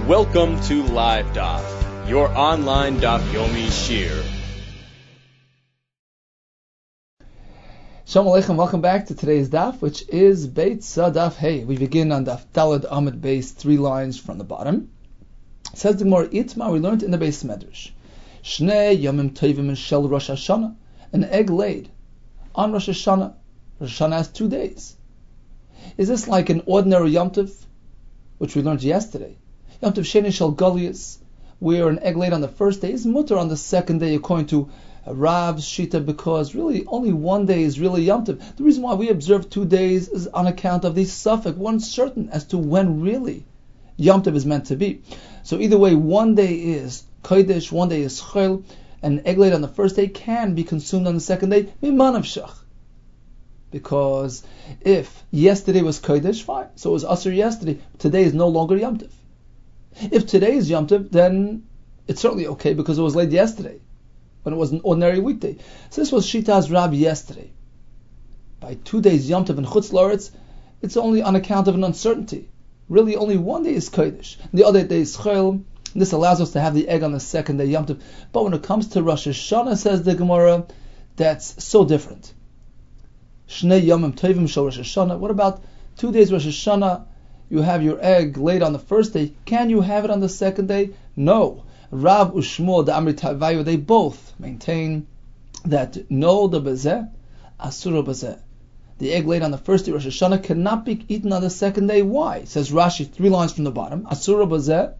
Welcome to Live Daf, your online Daf Yomi Shir. Shalom Aleichem, welcome back to today's Daf, which is Beit Daf Hey. We begin on Daf Daled Amud Beis, 3 lines from the bottom. Says the Gemara, Itma, we learned in the Beis Medrash. Shnei Yomim Tovim Shel Rosh Hashanah, an egg laid on Rosh Hashanah. Rosh Hashanah has 2 days. Is this like an ordinary Yom Tov, which we learned yesterday? Yom Tov Sheni Shel Golias, where an egg laid on the first day is mutter on the second day, according to Rav's Shita, because really only 1 day is really Yom Tov. The reason why we observe 2 days is on account of the suffix, one certain as to when really Yom Tov is meant to be. So either way, 1 day is Kodesh, 1 day is Chol, and an egg laid on the first day can be consumed on the second day, Mimanav Shach. Because if yesterday was Kodesh, fine, so it was Asr yesterday, today is no longer Yom Tov. If today is Yom Tov, then it's certainly okay because it was laid yesterday, when it was an ordinary weekday. So this was Shita's Rab yesterday. By 2 days Yom Tov and Chutz La'aretz, it's only on account of an uncertainty. Really only 1 day is Kodesh, the other day is Chol. This allows us to have the egg on the second day Yom Tov. But when it comes to Rosh Hashanah, says the Gemara, that's so different. Shnei Yomim Tovim Shel Rosh Hashanah. What about 2 days Rosh Hashanah? You have your egg laid on the first day. Can you have it on the second day? No. Rav Ushmuel, the Amri Tavayu, they both maintain that no, the bezeh, asura bezeh. The egg laid on the first day Rosh Hashanah cannot be eaten on the second day. Why? Says Rashi, 3 lines from the bottom. Asura bezeh,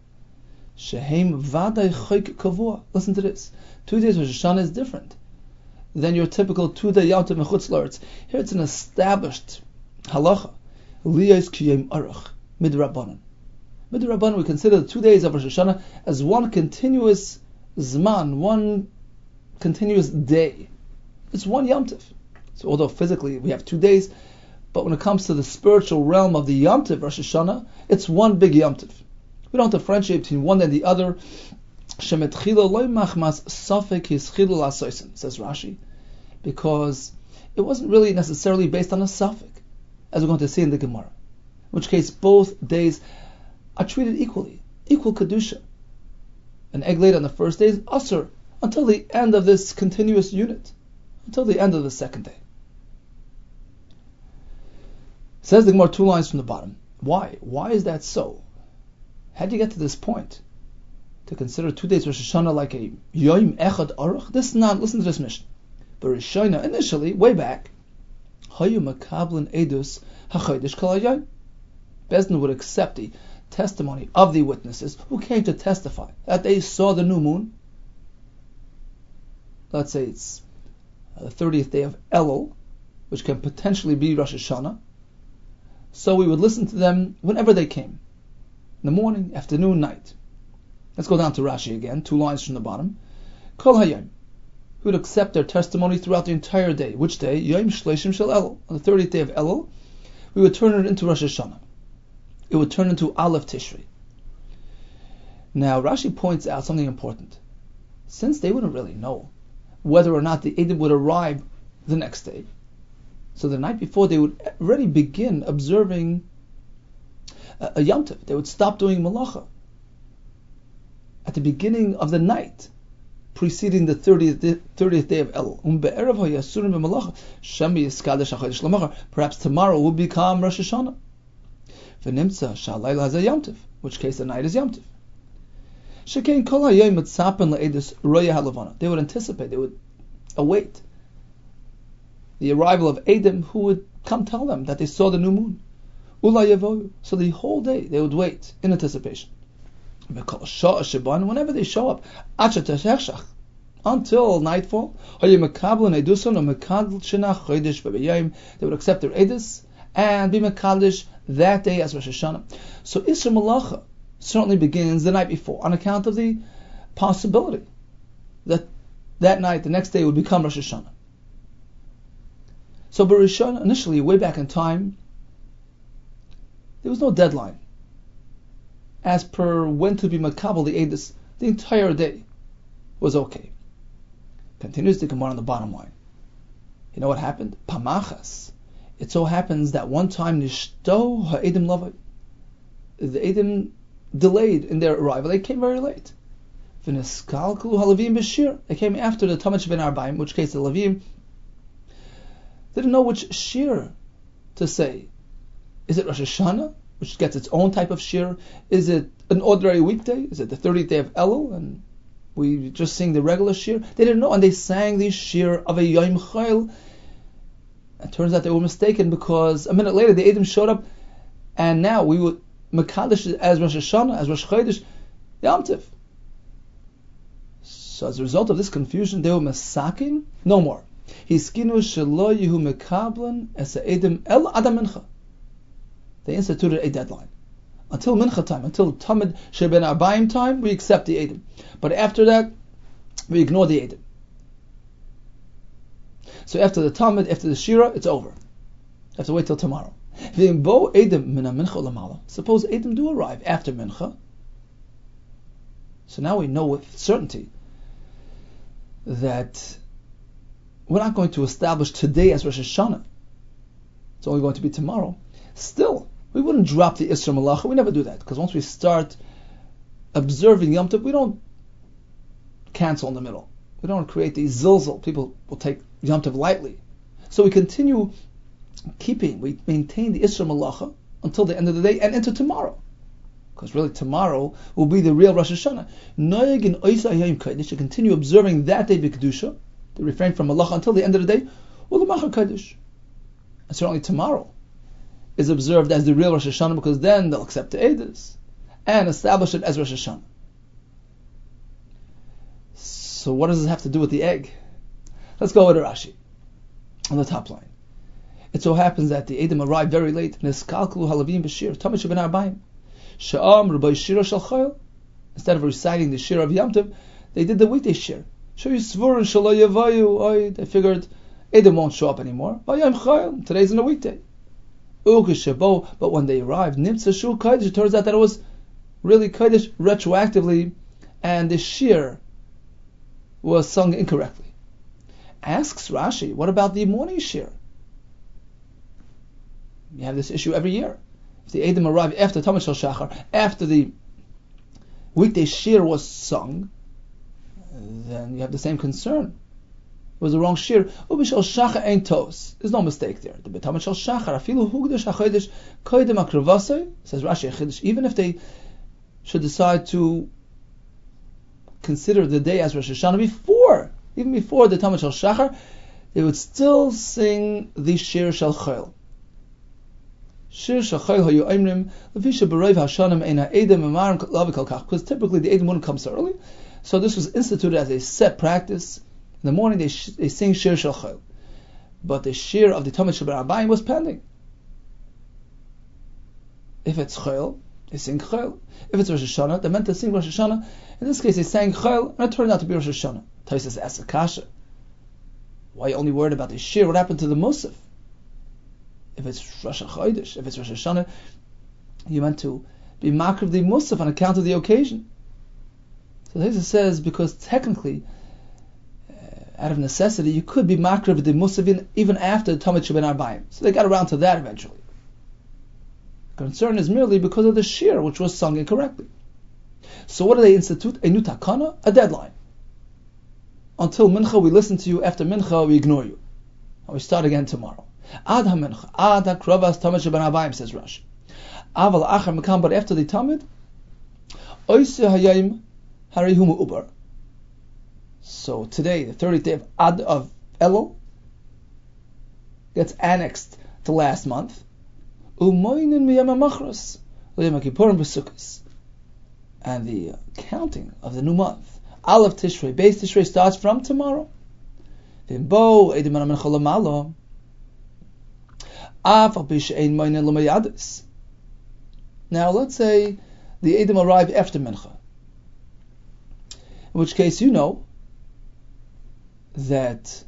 shehem vaday choik kavua. Listen to this. 2 days Rosh Hashanah is different than your typical 2-day Yom Tov and Chutz La'aretz. Here it's an established halacha. Liyos kiyem aruch midrabanan. Midrabanan, we consider the 2 days of Rosh Hashanah as one continuous zman, one continuous day. It's one Yom Tov. So although physically we have 2 days, but when it comes to the spiritual realm of the Yom Tov, Rosh Hashanah, it's one big Yom Tov. We don't differentiate between one and the other. Shemetchila loy machmas safek hischilul asoisen, says Rashi, because it wasn't really necessarily based on a safek, as we're going to see in the Gemara. In which case, both days are treated equally, equal kedusha. An egg laid on the first day is asur until the end of this continuous unit, until the end of the second day. Says the Gemara 2 lines from the bottom. Why? Why is that so? How do you get to this point? To consider 2 days Rosh Hashanah like a Yom Echad Aruch? This is not, listen to this mission. But Rosh Hashanah, initially, way back, Hayu Makablin Edus HaChodesh Kol HaYom. Bezdin would accept the testimony of the witnesses who came to testify that they saw the new moon. Let's say it's the 30th day of Elul, which can potentially be Rosh Hashanah. So we would listen to them whenever they came, in the morning, afternoon, night. Let's go down to Rashi again, 2 lines from the bottom. Kol Hayom. Who would accept their testimony throughout the entire day. Which day? Yom Shleishim Shel Elul. On the 30th day of Elul, we would turn it into Rosh Hashanah. It would turn into Aleph Tishrei. Now, Rashi points out something important. Since they wouldn't really know whether or not the Eidim would arrive the next day, so the night before they would already begin observing a Yom Tov. They would stop doing Malacha at the beginning of the night preceding the 30th day of Elul. Perhaps tomorrow will become Rosh Hashanah. In which case the night is Yom Tov. They would anticipate, they would await the arrival of Eidim who would come tell them that they saw the new moon. So the whole day they would wait in anticipation. Whenever they show up, until nightfall, they would accept their edus and be mekadosh that day as Rosh Hashanah. So Isra Malacha certainly begins the night before, on account of the possibility that that night, the next day, would become Rosh Hashanah. So Rosh Hashanah, initially, way back in time, there was no deadline as per when to be makabel the edus. The entire day was okay. Continues the Gemara on the bottom line. You know what happened? Pamachas. It so happens that one time nishto ha'edim lavai, the edim delayed in their arrival. They came very late. They came after the Tamid Sheben Arbaim, in which case the Levim didn't know which shir to say. Is it Rosh Hashanah, which gets its own type of shir? Is it an ordinary weekday? Is it the 30th day of Elul, and we just sing the regular shir? They didn't know, and they sang the shir of a Yom Chayil. It turns out they were mistaken, because a minute later the Edom showed up, and now we would Mekadesh as Rosh Hashanah, as Rosh Chodesh, Yom Tiv. So as a result of this confusion, they were masakin no more. Hiskinu shelo yehu mekablan es Edom el adam mincha. They instituted a deadline. Until mincha time, until Tamid Sheben Arbaim time, we accept the Edom. But after that, we ignore the Edom. So after the Tamid, after the Shira, it's over. Have to wait till tomorrow. Suppose Edom do arrive after mincha. So now we know with certainty that we're not going to establish today as Rosh Hashanah. It's only going to be tomorrow. Still, we wouldn't drop the Isra Malacha. We never do that, because once we start observing Yom Tov, we don't cancel in the middle. We don't create these zilzal. People will take Yom Tov lightly. So we continue we maintain the Isra Malacha until the end of the day and into tomorrow. Because really tomorrow will be the real Rosh Hashanah. They should continue observing that day B'Kedusha. They refrain from Malacha until the end of the day. And certainly tomorrow is observed as the real Rosh Hashanah, because then they'll accept the Eidos and establish it as Rosh Hashanah. So what does this have to do with the egg? Let's go with Rashi on the top line. It so happens that the Edom arrived very late. Instead of reciting the shir of Yom Tov, they did the weekday shir. They figured Edom won't show up anymore. Today's in a weekday. But when they arrived, it turns out that it was really Kodesh retroactively, and the shir was sung incorrectly. Asks Rashi, what about the morning shir? You have this issue every year. If the Edom arrived after Tamid Shel Shachar, after the weekday shir was sung, then you have the same concern. It was the wrong shir. Ubishal Shachar ain't tos. There's no mistake there. The Tamid Shel Shachar, afilu hugdash hachodesh koydem akravasei, says Rashi Achidish, even if they should decide to consider the day as Rosh Hashanah even before the Tamid Shel Shachar, they would still sing the shir Shel Chayil. Shir Shachayil hayu oimrim lefisha b'roiv hashanim ein ha'edom emarim lavi kol kach, because typically the Edom wouldn't come so early, so this was instituted as a set practice. In the morning they sing Shir Shachayil, but the shir of the Tamid Sheben Arbaim was pending. If it's Chayil, they sing Chayil. If it's Rosh Hashanah, they're meant to sing Rosh Hashanah. In this case, they sang Chayil, and it turned out to be Rosh Hashanah. Taisus asks Akasha, why are you only worried about the shir? What happened to the Musaf? If it's Rosh Chodesh, if it's Rosh Hashanah, you meant to be makriv the Musaf on account of the occasion. So Taisus says, because technically, out of necessity, you could be makriv the Musaf even after the Tamid Sheben Arbaim. So they got around to that eventually. The concern is merely because of the shir, which was sung incorrectly. So what do they institute? A new takana, a deadline. Until mincha, we listen to you. After mincha, we ignore you. And we start again tomorrow. Ad ha-mincha, ad ha-kravas Tamid Sheben Arbaim, says Rashi. Aval achar mekam, but after the Tamid, oise hayayim harihumu ubar. So today, the 30th day of Elul, gets annexed to last month. Umoinin miyama machras, liyama kippurim v'sukkos. And the counting of the new month, Aleph Tishrei, Beis Tishrei, starts from tomorrow. V'imbo edim ana mincha lamalo, af al pi she'ein moinin l'mayadis. Now let's say the Edom arrive after mincha, in which case you know that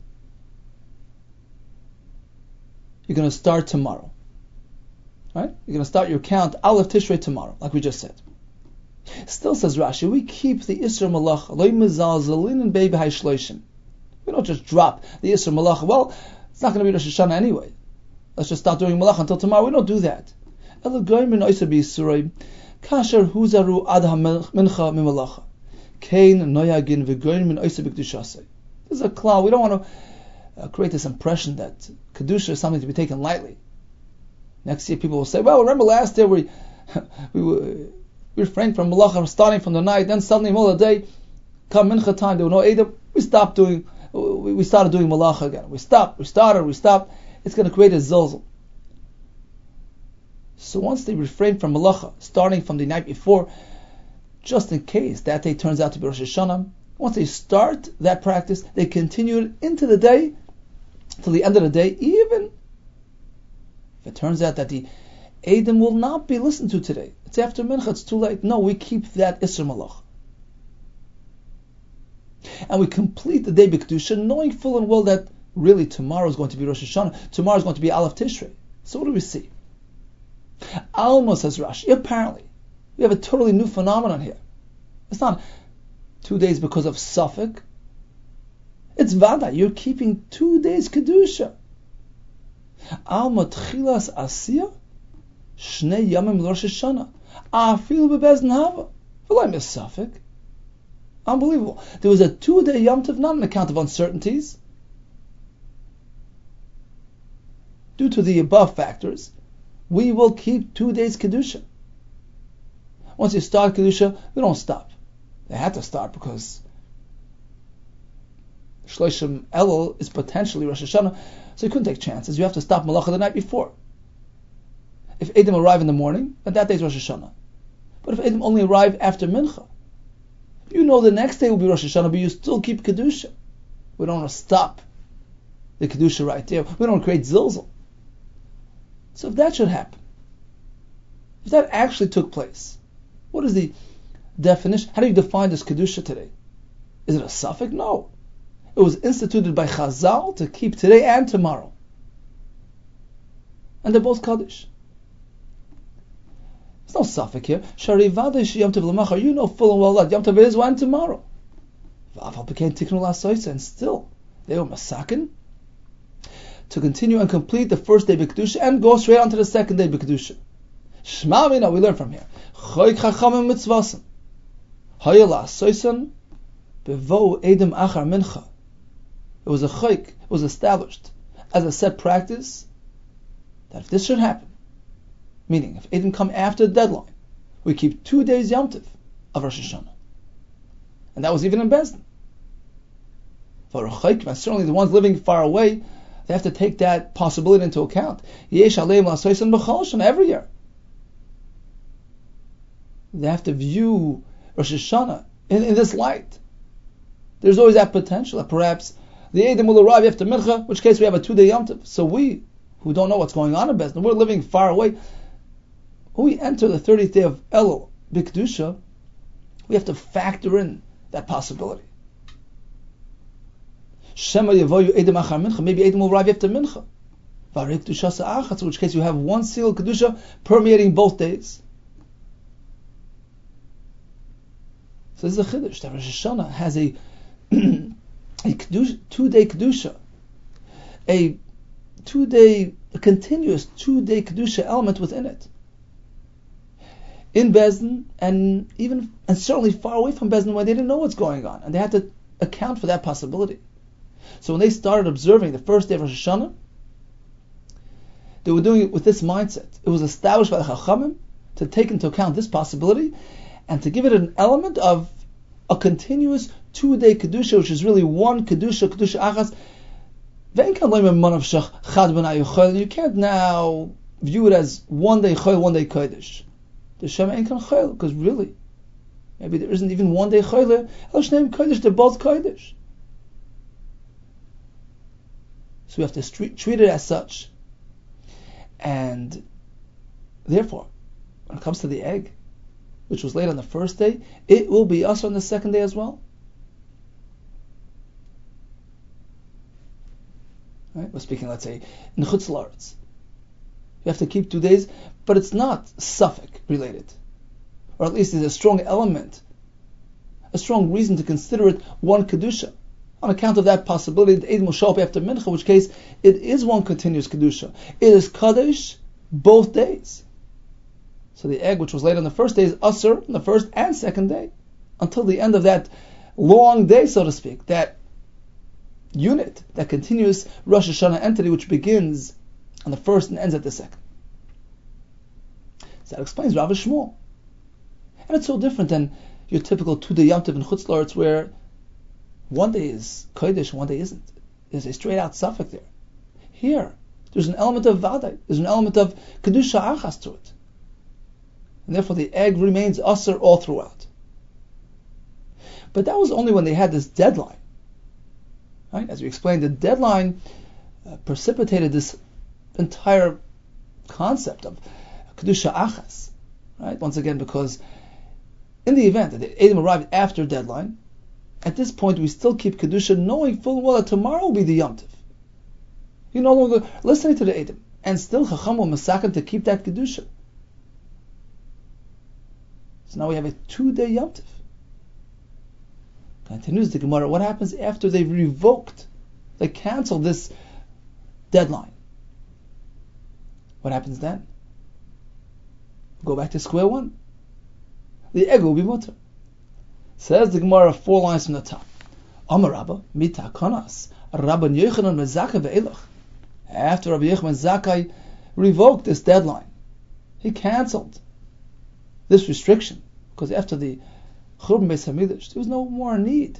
you're going to start tomorrow. Right? You're going to start your count Aleph Tishrei tomorrow, like we just said. Still, says Rashi, we keep the Isra Malacha, loy mezalzelin and be'b'hai shloishim. We don't just drop the Isra Malacha. Well, it's not going to be Rosh Hashanah anyway. Let's just start doing Malacha until tomorrow. We don't do that. Kasher huzaru ad ha-mincha mimalacha. Kain noyagin v'goyin min oiseh b'kedushasei. This is a klal. We don't want to create this impression that kedusha is something to be taken lightly. Next year, people will say, "Well, remember last year we refrained from malacha, starting from the night. Then suddenly, middle of the day, come mincha time, there were no edom. We started doing malacha again. We stopped. It's going to create a zilzal." So once they refrain from malacha, starting from the night before, just in case that day turns out to be Rosh Hashanah, once they start that practice, they continue it into the day, till the end of the day, even if it turns out that the Edom will not be listened to today. It's after Mincha, it's too late. No, we keep that Isser Malach. And we complete the day B'Kedusha, knowing full and well that really tomorrow is going to be Rosh Hashanah, tomorrow is going to be Aleph Tishrei. So what do we see? Alma, says Rashi, apparently, we have a totally new phenomenon here. It's not 2 days because of Suffolk. It's Vada. You're keeping 2 days Kedusha. Alma tchilas asiyah shnei yamim l'Rosh Hashanah. Afilu bebezdin hava. V'lai mis Suffolk. Unbelievable. There was a 2-day Yom Tov, not on account of uncertainties. Due to the above factors, we will keep 2 days Kedusha. Once you start Kedusha, we don't stop. They had to start because Shloshim Elul is potentially Rosh Hashanah, so you couldn't take chances. You have to stop Malacha the night before. If Edom arrive in the morning, then that day is Rosh Hashanah. But if Edom only arrive after Mincha, you know the next day will be Rosh Hashanah, but you still keep Kedusha. We don't want to stop the Kedusha right there. We don't want to create zilzal. So if that should happen, if that actually took place, what is the definition? How do you define this Kedusha today? Is it a suffix? No. It was instituted by Chazal to keep today and tomorrow. And they're both Kaddish. There's no suffix here. Sharivadish Yom Tov L'machar. You know full and well that Yom Tov is one tomorrow. V'afal became Tiknu L'Asoysa, and still they were masakin to continue and complete the first day B'Kedusha and go straight on to the second day B'Kedusha. Shema Mina, we learn from here. Choyk Chachamim Mitzvasim. Hayala Soysan Bevo Edom Achar Mincha. It was a choyk, it was established as a set practice that if this should happen, meaning if Edom come after the deadline, we keep 2 days Yom Tov of Rosh Hashanah. And that was even in Bezdin. For a choyk, and certainly the ones living far away, they have to take that possibility into account. Yesh Aleim L'Asoysan B'chol Shana, every year. They have to view Rosh Hashanah in this light. There's always that potential that perhaps the Edom will arrive after Mincha, in which case we have a 2-day Yom Tov. So we, who don't know what's going on in Bezdin, we're living far away, when we enter the 30th day of Elul, B'Kedusha, we have to factor in that possibility. Shema Yevoyu Edom Achar Mincha, maybe Edom will arrive after Mincha. V'arei Kedusha Sa'achatz, in which case you have one seal Kedusha permeating both days. So this is a chiddush that Rosh Hashanah has a 2-day Kedusha, a continuous 2-day Kedusha element within it. In Bezdin, and certainly far away from Bezdin, when they didn't know what's going on, and they had to account for that possibility. So when they started observing the first day of Rosh Hashanah, they were doing it with this mindset. It was established by the Chachamim to take into account this possibility, and to give it an element of a continuous 2-day Kedusha, which is really one Kedusha Achas. You can't now view it as 1 day Chol, 1 day Kodesh. The Shema ain't kan Chol, because really, maybe there isn't even 1 day Chol. El Shneim Kodesh, they're both Kodesh. So we have to treat it as such. And therefore, when it comes to the egg, which was laid on the first day, it will be us on the second day as well. Right? We're speaking, let's say, in Chutz La'aretz. You have to keep 2 days, but it's not suffix related. Or at least there's a strong element, a strong reason to consider it one Kedusha, on account of that possibility that Edom will show up after Mincha, in which case it is one continuous Kedusha. It is Kadosh both days. So the egg which was laid on the first day is asur on the first and second day, until the end of that long day, so to speak, that unit, that continuous Rosh Hashanah entity which begins on the first and ends at the second. So that explains Rav Shmuel. And it's so different than your typical 2-day Yom Tov in Chutz La'aretz, where one day is Kodesh and one day isn't. There's a straight out suffix there. Here, there's an element of Vadai, there's an element of Kedusha Achas to it. And therefore the egg remains Asr all throughout. But that was only when they had this deadline. Right? As we explained, the deadline precipitated this entire concept of Kedusha Achas. Right? Once again, because in the event that the Edom arrived after deadline, at this point we still keep Kedusha, knowing full well that tomorrow will be the Yom Tov. You're no longer listening to the Edom, and still Chacham will masaken to keep that Kedusha. So now we have a 2-day Yom Tov. Continues the Gemara, what happens after they've revoked, they canceled this deadline? What happens then? Go back to square one. The egg will be mutter. Says the Gemara 4 lines from the top. Amar Rabba, mita konas, Rabban Yochanan mezaka ve'elach. After Rabbi Yochanan Zakkai revoked this deadline, he cancelled this restriction, because after the Churban Beis Hamikdash, there was no more need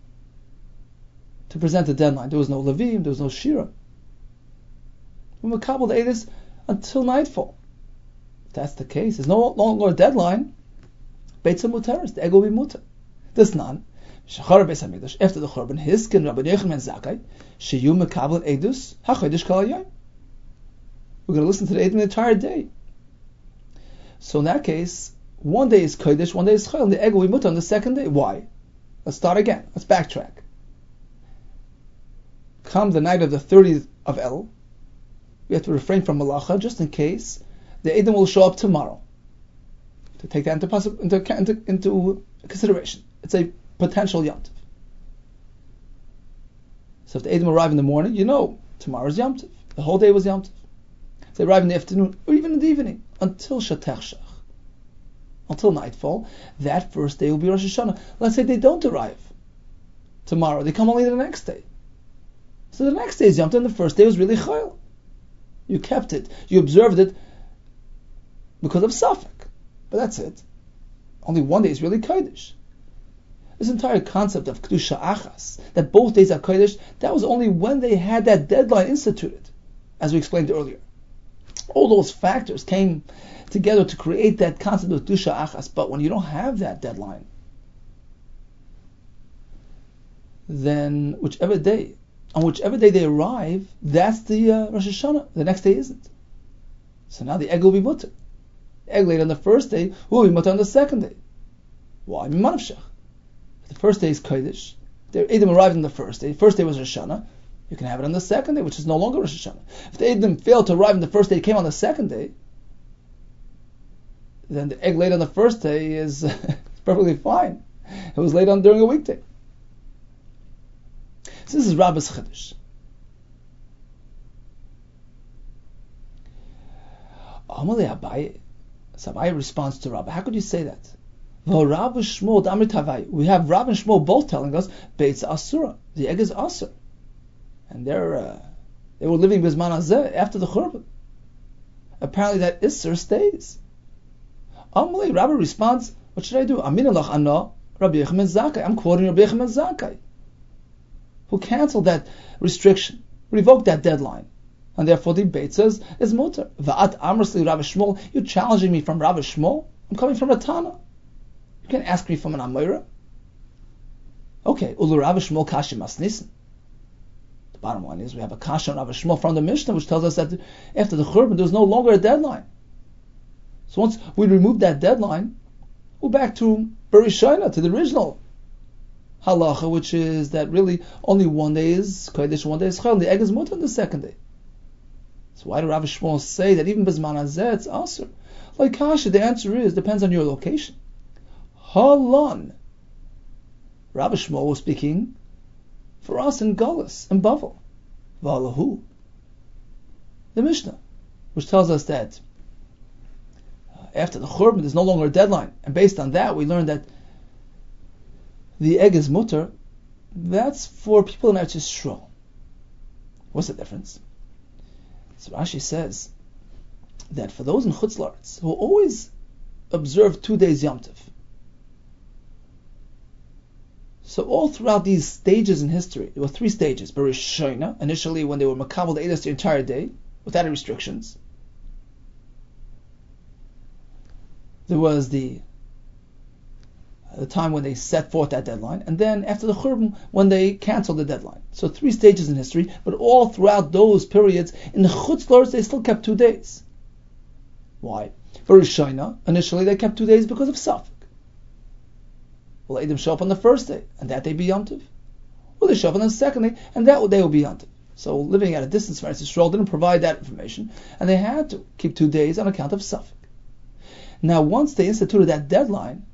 to present a deadline. There was no Levim, there was no Shira. We makabel the Edis until nightfall. If that's the case, there's no longer a deadline. Beitzah Muteris, the egg will be muter. This none. Shachar Beis Hamikdash, after the Churban, Hiskin Rabbi Yochanan Zakkai, Sheyu makabel Edus HaChodesh Kol Hayom. We're going to listen to the Edus the entire day. So in that case, one day is Kodesh, one day is Chayil, and the egg will be mutter on the second day. Why? Let's start again. Let's backtrack. Come the night of the 30th of El, we have to refrain from malacha just in case the Edom will show up tomorrow. To take that into consideration. It's a potential Yom Tov. So if the Edom arrive in the morning, you know tomorrow's Yom Tov. The whole day was Yom Tov. If they arrive in the afternoon, or even in the evening, until Shatech Shach, until nightfall, that first day will be Rosh Hashanah. Let's say they don't arrive tomorrow, they come only the next day. So the next day is Yom Tov, and the first day was really Chayil. You kept it, you observed it because of Safek. But that's it. Only one day is really Kodesh. This entire concept of Kedusha Achas, that both days are Kodesh, that was only when they had that deadline instituted, as we explained earlier. All those factors came together to create that concept of Kedusha Achas, but when you don't have that deadline, then whichever day they arrive, that's the Rosh Hashanah. The next day isn't. So now the egg will be mutter. The egg laid on the first day will be mutter on the second day. Why? Mimanavshach. The first day is Kodesh. The Edom arrived on the first day. The first day was Rosh Hashanah. You can have it on the second day, which is no longer Rosh Hashanah. If the Edom failed to arrive on the first day, it came on the second day, then the egg laid on the first day is perfectly fine. It was laid on during a weekday. So this is Rabba's Chiddush. Amalei Abaye. So Abaye responds to Rabba. How could you say that? We have Rabba and Shmuel both telling us Beitz Asura. The egg is Asur. And they were living Bizman Hazeh after the Churban. Apparently that Isser stays. Amalei, Rabba responds, what should I do? Aminalach Anna, Rabbi Yochanan Zakkai. I'm quoting Rabbi Yochanan Zakkai, who canceled that restriction, revoked that deadline, and therefore the Beit says is mutar. Va'at amrsli Rabbi Shmuel, you're challenging me from Rabbi Shmuel? I'm coming from a Tana. You can't ask me from an Amoira. Okay, Ulu Rabbi Shmuel Kashi Masnisin. The bottom line is we have a Kasha on Rabbi Shmuel from the Mishnah, which tells us that after the Churban there was no longer a deadline. So once we remove that deadline, we're back to Berishayna, to the original halacha, which is that really only one day is Kodesh, one day is Chayil, and the egg is mutar on the second day. So why do Rabbi Shmuel say that even Bizman Hazeh it's Asur? Like Kasha, the answer is, depends on your location. Halon. Rabbi Shmuel was speaking for us in Galus, in Bavel. Valahu. The Mishnah, which tells us that after the Churban, there's no longer a deadline. And based on that, we learn that the egg is mutter. That's for people in Eretz Yisrael. What's the difference? So Rashi says that for those in Chutz La'aretz who always observe 2 days Yom Tov, so all throughout these stages in history, there were 3 stages. Berish Shoina, initially when they were makabel the Eidos the entire day, without any restrictions. There was the time when they set forth that deadline, and then after the Churban, when they canceled the deadline. So 3 stages in history, but all throughout those periods, in the Chutz La'aretz, they still kept 2 days. Why? For Rishayna, initially they kept 2 days because of Safek. Will Eidim show up on the first day, and that day be Yom Tov? Will they show up on the second day, and that day will be Yom Tov? So living at a distance from Eretz Yisrael didn't provide that information, and they had to keep 2 days on account of Safek. Now once they instituted that deadline,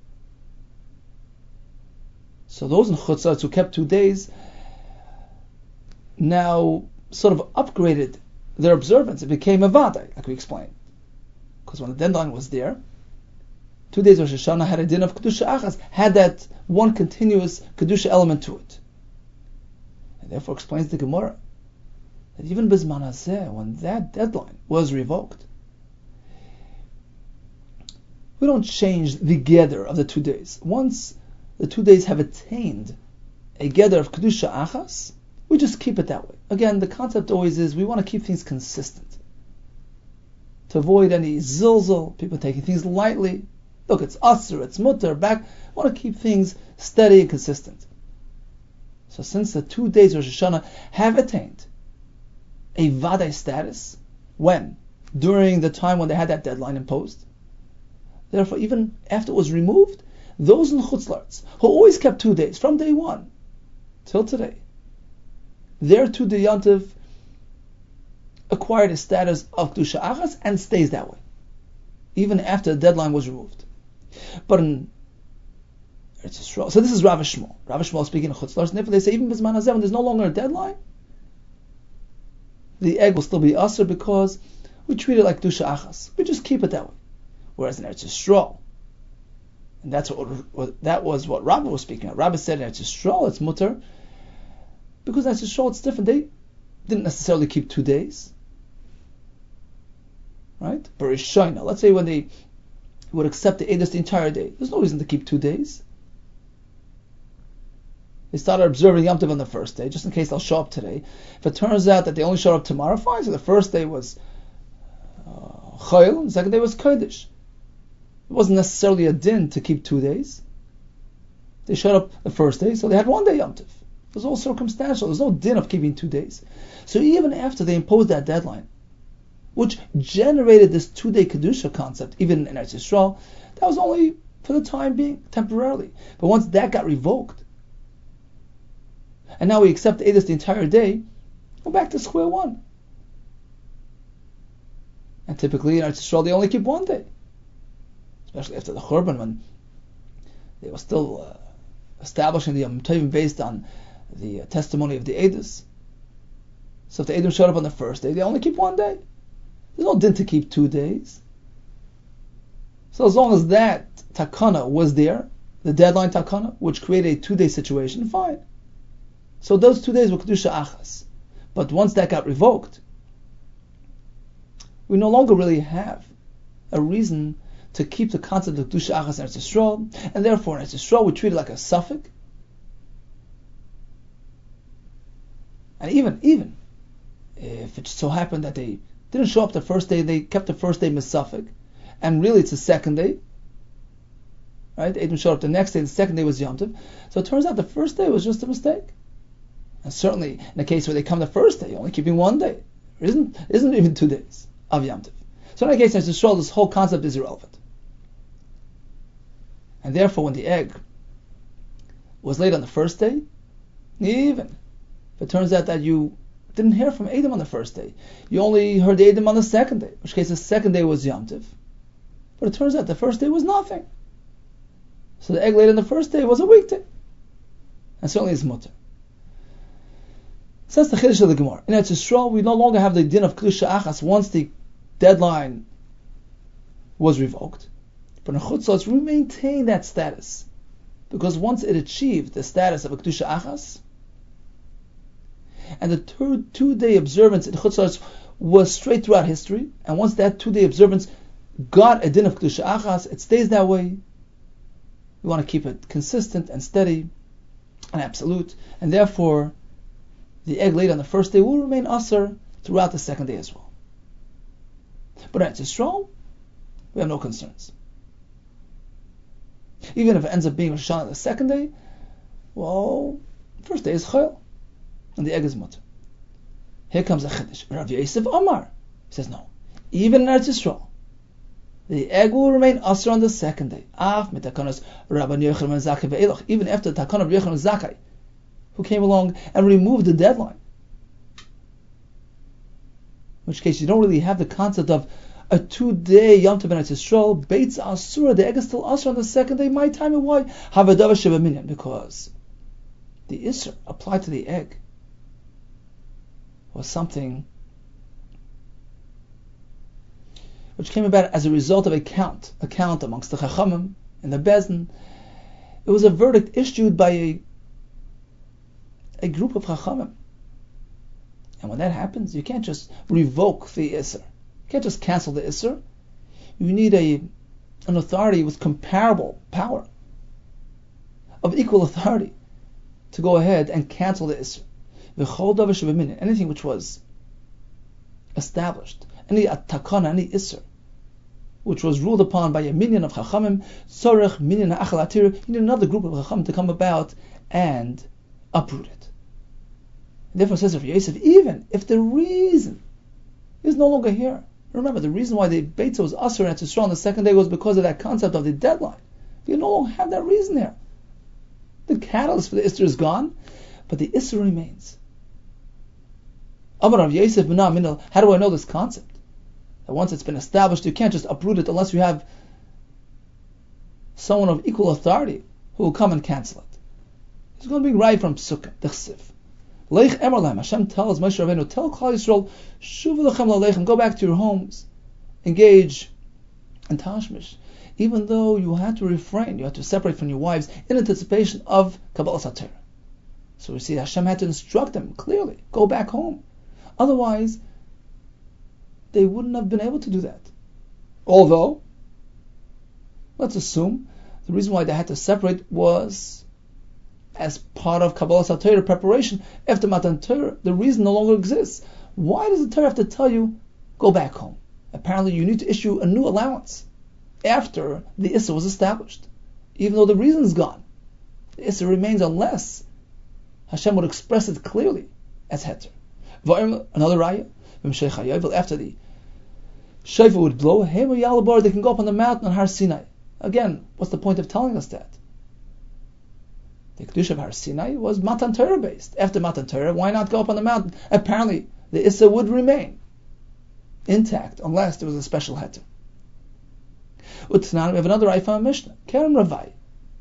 so those in Chutz La'aretz who kept 2 days now sort of upgraded their observance. It became a Vadai, like we explained. Because when the deadline was there, 2 days of Rosh Hashanah had a din of Kedusha Achas, had that one continuous Kedusha element to it. And therefore explains the Gemara that even Bizman Hazeh, when that deadline was revoked, we don't change the gather of the 2 days. Once the 2 days have attained a gather of Kedusha Achas, we just keep it that way. Again, the concept always is we want to keep things consistent. To avoid any zilzal, people taking things lightly. Look, it's asr, it's mutter, back. I want to keep things steady and consistent. So since the 2 days of Rosh Hashanah have attained a vadai status, when? During the time when they had that deadline imposed. Therefore, even after it was removed, those in Chutz La'aretz who always kept 2 days, from day one till today, their 2 day Yom Tov acquired a status of Kedusha Achas and stays that way, even after the deadline was removed. But in Eretz Yisrael, so this is Rav Shmuel. Rav Shmuel speaking of Chutz La'aretz, and therefore they say even Bizman Hazeh, when there's no longer a deadline, the egg will still be Asr because we treat it like Kedusha Achas. We just keep it that way. Whereas in Eretz Yisrael, and that was what Rabbah was speaking of. Rabbah said in Eretz Yisrael it's mutter, because in Eretz Yisrael it's different. They didn't necessarily keep 2 days. Right? Berishayna. Let's say when they would accept the Eidos the entire day, there's no reason to keep 2 days. They started observing Yom Tov on the first day, just in case they'll show up today. If it turns out that they only show up tomorrow, fine. So the first day was Chayil, and the second day was Kodesh. It wasn't necessarily a din to keep 2 days. They showed up the first day, so they had 1 day Yom Tov. It was all circumstantial. There's no din of keeping 2 days. So even after they imposed that deadline, which generated this 2 day Kedusha concept, even in Eretz Yisrael, that was only for the time being, temporarily. But once that got revoked, and now we accept Eidos the entire day, we're back to square one. And typically in Eretz Yisrael they only keep 1 day. Especially after the Churban, when they were still establishing the Yom Tovim based on the testimony of the Eidos. So if the Eidim showed up on the first day, they only keep 1 day. There's no din to keep 2 days. So as long as that takana was there, the deadline takana, which created a 2 day situation, fine. So those 2 days were Kedusha Achas. But once that got revoked, we no longer really have a reason to keep the concept of Kedusha Achas in Eretz Yisrael, and therefore in Eretz Yisrael we treat it like a suffix. And even if it so happened that they didn't show up the first day, they kept the first day missuffix, and really it's the second day, right? They didn't show up the next day, the second day was Yom Tov. So it turns out the first day was just a mistake. And certainly in the case where they come the first day, only keeping 1 day, isn't even 2 days of Yom Tov. So in any case, in Yisrael, this whole concept is irrelevant. And therefore, when the egg was laid on the first day, even if it turns out that you didn't hear from Adam on the first day, you only heard Adam on the second day, in which case the second day was Yom Tov. But it turns out the first day was nothing. So the egg laid on the first day was a weekday. And certainly it's mutter. Says the Chiddush of the Gemara. In Eretz Yisrael, we no longer have the din of Kedusha Achas once the deadline was revoked. But in Chutzos, we maintain that status. Because once it achieved the status of a Kedusha Achas, and the 2-day observance in Chutzos was straight throughout history, and once that 2-day observance got a din of Kedusha Achas, it stays that way. We want to keep it consistent and steady and absolute, and therefore the egg laid on the first day will remain asur throughout the second day as well. But at Yisrael, we have no concerns. Even if it ends up being Rosh Hashanah the second day, well, the first day is Chayil, and the egg is mutter. Here comes a Chiddush. Rav Yosef Omar says no. Even in Eretz Yisrael, the egg will remain asur on the second day. Even after the Takana of Yochanan Zakkai, who came along and removed the deadline. In which case, you don't really have the concept of a 2-day Yom Tov in Eretz Yisrael. Beitz asura, the egg is still asur on the second day. My time and why? Havadavar sheba minyan, because the isur applied to the egg was something which came about as a result of a count amongst the Chachamim and the Bezdin. It was a verdict issued by a group of Chachamim. And when that happens, you can't just revoke the Isser. You can't just cancel the Isser. You need an authority with comparable power, of equal authority, to go ahead and cancel the Isser. Anything which was established, any takana, any Isser, which was ruled upon by a minyan of Chachamim, Sorech, minyan ha'achal atir, you need another group of Chachamim to come about and uproot it. Therefore, says Rav Yosef, even if the reason is no longer here. Remember, the reason why the Beitza was asur and Yisrael on the second day was because of that concept of the deadline. You no longer have that reason there. The catalyst for the Isser is gone, but the Isser remains. Amar Rav Yosef, how do I know this concept? That once it's been established, you can't just uproot it unless you have someone of equal authority who will come and cancel it. It's going to be right from Psukkah, the Chsiv. Leich Emerlam, Hashem tells Moshe Rabbeinu, tell Klal Yisrael, Shuv lechem laleichem, go back to your homes, engage in Tashmish, even though you had to refrain, you had to separate from your wives in anticipation of Kabbalas HaTorah. So we see Hashem had to instruct them clearly, go back home. Otherwise, they wouldn't have been able to do that. Although, let's assume the reason why they had to separate was as part of Kabbalas HaTorah preparation after Matan Torah. The reason no longer exists. Why does the Torah have to tell you, go back home? Apparently you need to issue a new allowance after the Issa was established. Even though the reason is gone, the Issa remains unless Hashem would express it clearly as Heter. Another raya, after the Shofar would blow, they can go up on the mountain on Har Sinai. Again, what's the point of telling us that? The Kedusha of Har Sinai was Matan Torah based. After Matan Torah, why not go up on the mountain? Apparently, the Issa would remain intact unless there was a special heter. Utnan, we have another Raya from Mishnah, Kerem Ravai.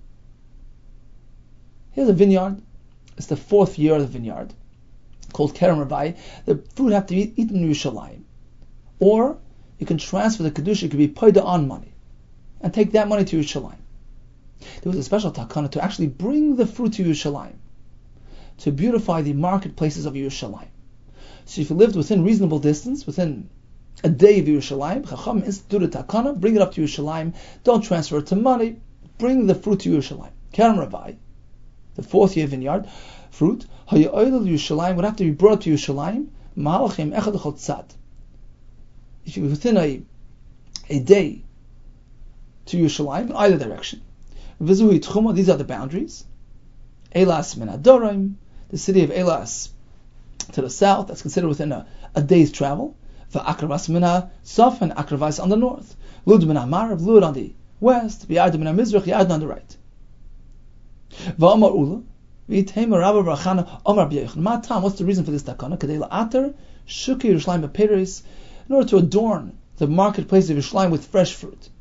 Here's a vineyard. It's the 4th year of the vineyard, called Kerem Ravai. The fruit have to be eaten in Yerushalayim. Or you can transfer the Kedusha, it could be paida on money, and take that money to Yerushalayim. There was a special takana to actually bring the fruit to Yerushalayim, to beautify the marketplaces of Yerushalayim. So if you lived within reasonable distance, within a day of Yerushalayim, Chacham instituted takana, bring it up to Yerushalayim, don't transfer it to money, bring the fruit to Yerushalayim. Kerem Ravai, the 4th year vineyard, fruit, Yerushalayim would have to be brought to Yerushalayim, Mahalachim Echad Echad Tzad. If you within a day to Yerushalayim, in either direction, Vizuhi Tchuma, these are the boundaries. Elas min Adoraim, the city of Elas to the south, that's considered within a day's travel. Va'akravas min Saf, and Akravas on the north. Lud min Amarav, Lud on the west. V'yad min Mizrach, Yad on the right. Va'amar Ula, v'yitema Rabba Barachana, Omar B'yechon. Matam, what's the reason for this takana? Kadei la'ater, Shuki Yerushalayim b'Peres, in order to adorn the marketplace of Yerushalayim with fresh fruit.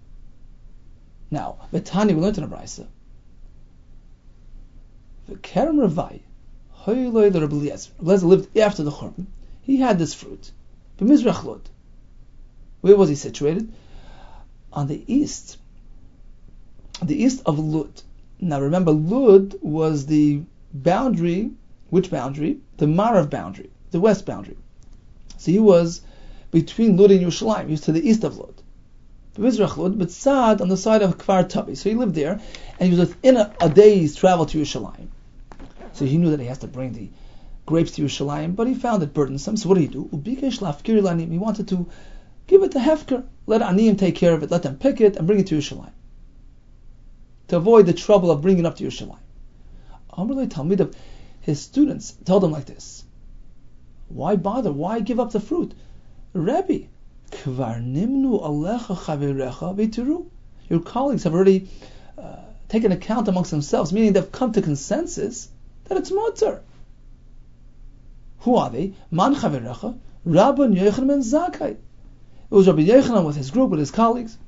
Now, Betani, we learned in a Brisa, the Kerem Ravai, Hoyloi the Rebbe Eliezer. Rebbe Eliezer lived after the Churban. He had this fruit. B'Mizrach Lod. Where was he situated? On the east the east of Lud. Now remember, Lud was the boundary. Which boundary? The Marav boundary, the west boundary. So he was between Lud and Yerushalayim. He was to the east of Lud. Mizrach Lud, but Sad on the side of Kfar Tavi. So he lived there, and he was within a day's travel to Yerushalayim. So he knew that he has to bring the grapes to Yerushalayim, but he found it burdensome. So what did he do? He wanted to give it to Hefker, let Aniyim take care of it, let them pick it and bring it to Yerushalayim, to avoid the trouble of bringing it up to Yerushalayim. Amrullah Talmidav, his students told him like this: why bother? Why give up the fruit? Rebbe, Kvar nimnu alecha chavirecha v'tiru. Your colleagues have already taken account amongst themselves, meaning they've come to consensus that it's mutter. Who are they? Man chavirecha, Rabban Yochanan ben Zakkai. It was Rabbi Yochanan with his group, with his colleagues.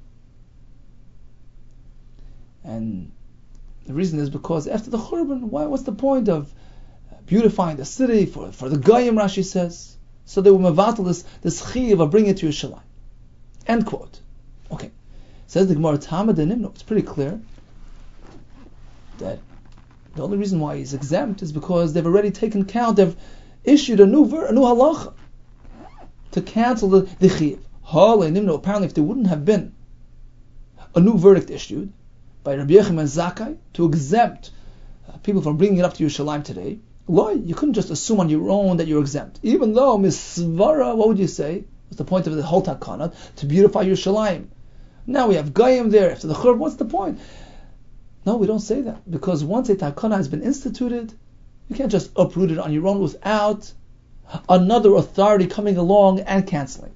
And the reason is because after the Churban, what's the point of beautifying the city for the Goyim, Rashi says? So they were mevatel this chiv of bringing it to Yerushalayim. End quote. Okay. Says the Gemara, Tama Denimno. It's pretty clear that the only reason why he's exempt is because they've already taken count, they've issued a new halacha to cancel the chiv. Apparently, if there wouldn't have been a new verdict issued by Rabbi Yochanan ben Zakkai to exempt people from bringing it up to Yerushalayim today, you couldn't just assume on your own that you're exempt. Even though misvara, what would you say? What's the point of the whole takana? To beautify Yerushalayim. Now we have Goyim there after the Churban. What's the point? No, we don't say that, because once a takana has been instituted, you can't just uproot it on your own without another authority coming along and canceling it.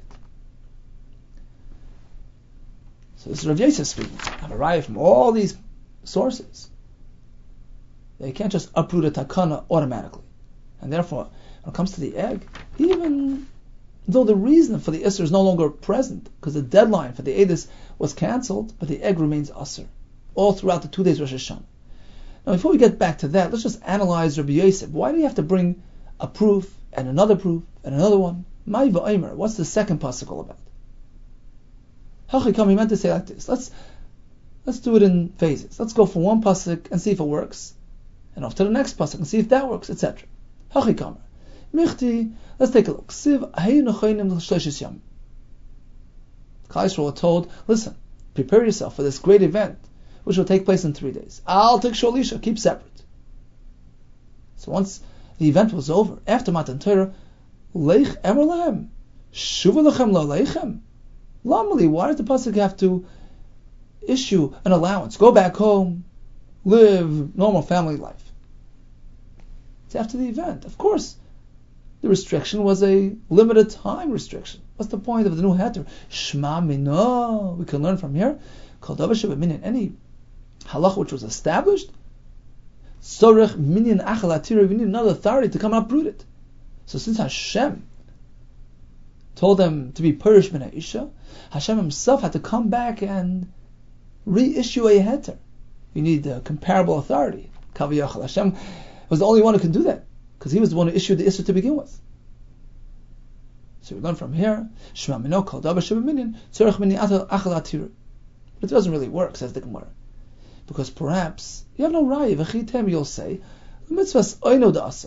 So this is Rav Yosef speaking. I've arrived from all these sources. They can't just uproot a takana automatically. And therefore, when it comes to the egg, even though the reason for the Isser is no longer present, because the deadline for the Edis was cancelled, but the egg remains Asr all throughout the 2 days Rosh Hashanah. Now, before we get back to that, let's just analyze Rabbi Yosef. Why do you have to bring a proof and another proof and another one? Mai v'omer. What's the second pasuk all about? Hachikam, he meant to say like this. Let's do it in phases. Let's go from one pasuk and see if it works, and off to the next pasuk and see if that works, etc. Hachikam. Michti. Let's take a look. Siv ahayu nechonim l'shloshis yom. Klal Yisrael were told, listen, prepare yourself for this great event, which will take place in 3 days. Al tikshol isha, keep separate. So once the event was over, after Matan Torah, leich emer lahem, shuva lechem lo leichem. Lamali, why did the pasuk have to issue an allowance? Go back home, live normal family life. It's after the event. Of course, the restriction was a limited time restriction. What's the point of the new heter? Shema mino. We can learn from here. Kol davar shebeminyan, any halach which was established, sorech minyan achal atira. We need another authority to come and uproot it. So since Hashem told them to be purish min ha'isha, Hashem himself had to come back and reissue a heter. You need a comparable authority. Kaviyachal. Hashem was the only one who could do that, because he was the one who issued the issur to begin with. So we learn from here, Shema mino kol davar shebeminyan tzorech minyan achal atira. But it doesn't really work, says the Gemara, because perhaps you have no raya. V'chitem, you'll say, the mitzvahs oino da'asa.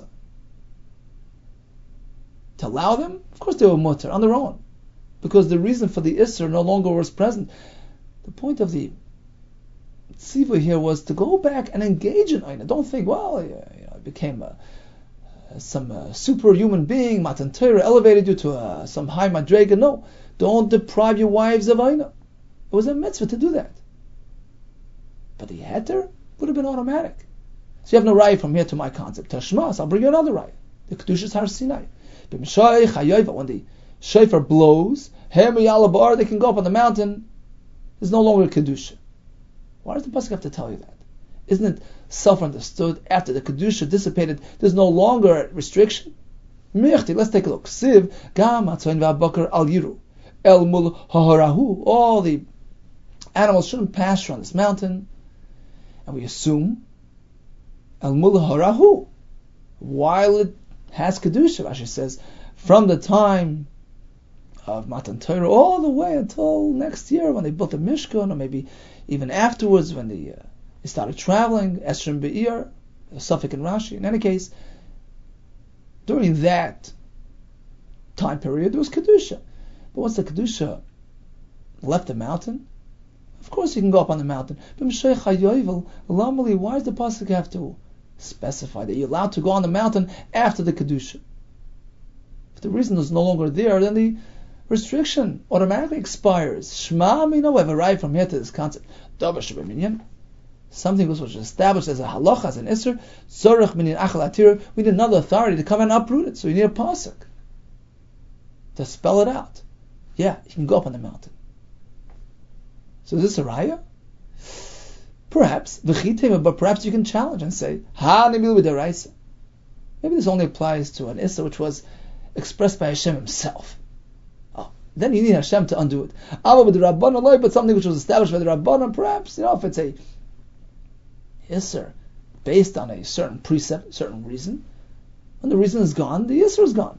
To allow them, of course they were mutter on their own, because the reason for the issur no longer was present. The point of the tziva here was to go back and engage in oina. Don't think, well, I became some superhuman being. Matan Torah elevated you to some high madrega. No, don't deprive your wives of oina. It was a mitzvah to do that. But the heter would have been automatic. So you have no raya from here to my concept. Tashmas, I'll bring you another raya. The Kedushas Har Sinai. When the shofar blows, they can go up on the mountain. There's no longer a Kedusha. Why does the pasuk have to tell you that? Isn't it self-understood? After the Kedusha dissipated, there's no longer a restriction. Let's take a look. Siv gam atzoin v'abakar al yiru el mul haharahu. All the animals shouldn't pasture on this mountain, and we assume el mul haharahu, while it has Kedusha. Rashi says, from the time of Matan Torah all the way until next year when they built the Mishkan, or maybe even afterwards when they started traveling, Esrim Be'ir, Suffolk and Rashi. In any case, during that time period, there was Kedusha. But once the Kedusha left the mountain, of course you can go up on the mountain. But why does the Pasuk have to specify that you're allowed to go on the mountain after the Kedusha? If the reason is no longer there, then the restriction automatically expires. Shema, we have arrived from here to this concept. Something which was established as a halacha, as an isser, we need another authority to come and uproot it. So you need a pasuk to spell it out. Yeah, you can go up on the mountain. So is this a raya? Perhaps, but perhaps you can challenge and say, maybe this only applies to an isser which was expressed by Hashem himself. Oh, then you need Hashem to undo it. But something which was established by the Rabbanon, perhaps, if it's a Isser based on a certain precept, certain reason, when the reason is gone, the Isser is gone.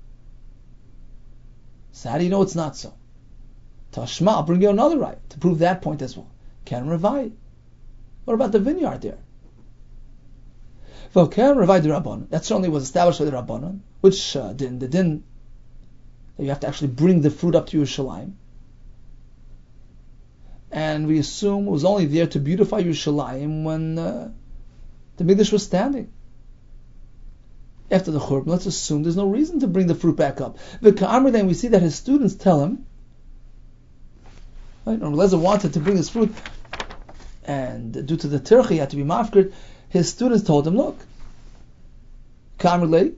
So how do you know it's not so? Tashma, I'll bring you another right to prove that point as well. Keren Revai. What about the vineyard there? Well, Keren Revai the Rabbanon, that certainly was established by the Rabbanon, which the din that you have to actually bring the fruit up to Yerushalayim. And we assume it was only there to beautify Yerushalayim when the Mikdash was standing. After the Churban, let's assume there's no reason to bring the fruit back up. Then we see that his students tell him, right, Eliezer wanted to bring this fruit, and due to the tircha, he had to be mafkir. His students told him, look, don't worry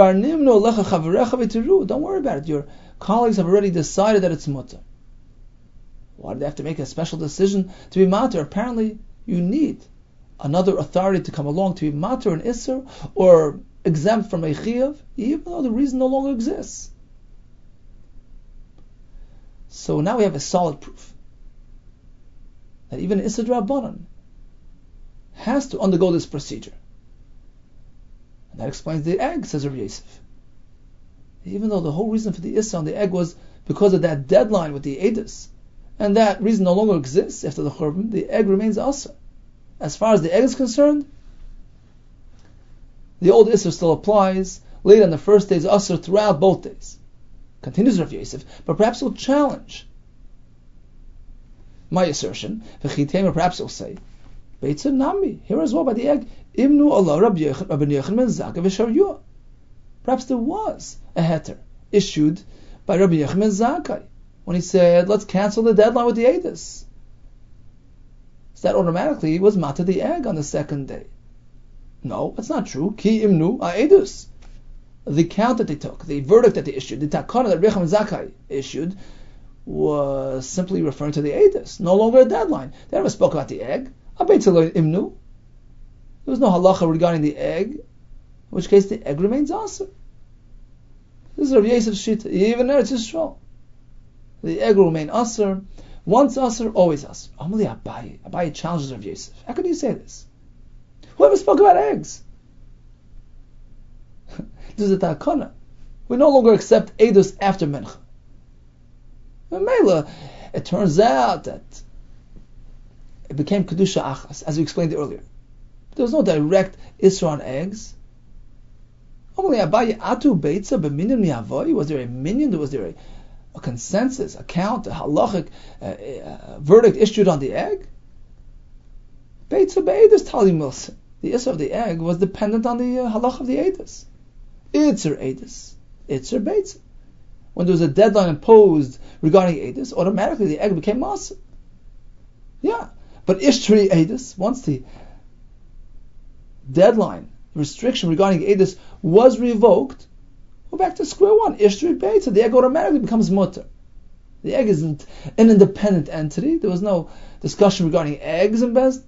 about it. Your colleagues have already decided that it's mutter. Why do they have to make a special decision to be mater? Apparently, you need another authority to come along to be mater and isser, or exempt from a chiyuv, even though the reason no longer exists. So now we have a solid proof that even isser drabanan has to undergo this procedure. And that explains the egg, says Rav Yosef. Even though the whole reason for the isser on the egg was because of that deadline with the edus, and that reason no longer exists after the Churban, the egg remains Asr. As far as the egg is concerned, the old Isser still applies. Later on the first day is Asr throughout both days. Continues Rav Yosef, but perhaps he'll challenge my assertion. Perhaps he'll say, Beitzah Nami, here as well by the egg, Imnu Allah Rabbi Yochanan ben Zakkai v'Sharyua. Perhaps there was a heter issued by Rabbi Yochanan ben Zakkai when he said, let's cancel the deadline with the Edus. So that automatically was mata the egg on the second day. No, that's not true. Ki imnu Edus. The count that they took, the verdict that they issued, the takana that Rabbi Yochanan ben Zakkai issued, was simply referring to the Edus, no longer a deadline. They never spoke about the egg. Abeitzel imnu. There was no halacha regarding the egg, in which case the egg remains asr. This is Rav Yosef's shita, even Eretz Yisrael. The egg will remain asr. Once asr, always asr. Amali Abaye. Abaye challenges Rav Yosef. How can you say this? Whoever spoke about eggs? This is a takana. We no longer accept edus after mincha. And Mela, it turns out that it became kedusha achas, as we explained earlier. There was no direct isra on eggs. Amali Abaye atu beitza b'minyan mi'avoy. Was there a minyan? Was there a consensus, a count, a halachic verdict issued on the egg? Beitza be'edus tali milsin. The isra of the egg was dependent on the halach of the edus. Itzer edus, itzer beitza. When there was a deadline imposed regarding edus, automatically the egg became masa. Yeah, but ishtri edus, once the deadline restriction regarding edus was revoked, we're back to square one. Ishtri beitza, the egg automatically becomes mutter. The egg isn't an independent entity. There was no discussion regarding eggs in Bezdin.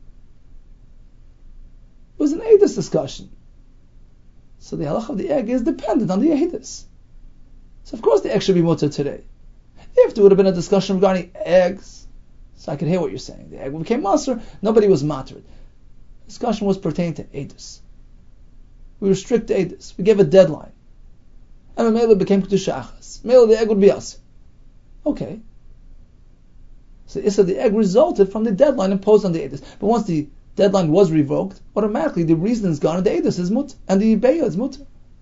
It was an edus discussion. So the halach of the egg is dependent on the edus. So of course the egg should be mutter today. If there would have been a discussion regarding eggs, so I can hear what you're saying. The egg became master, nobody was matter. Discussion was pertaining to edus. We restrict edus. We gave a deadline. and Mele became Kedusha Achas. Mele, the egg would be us. Okay. So Issa, the egg resulted from the deadline imposed on the Edus. But once the deadline was revoked, automatically the reason is gone and the Edus is mut, and the Beya is mut.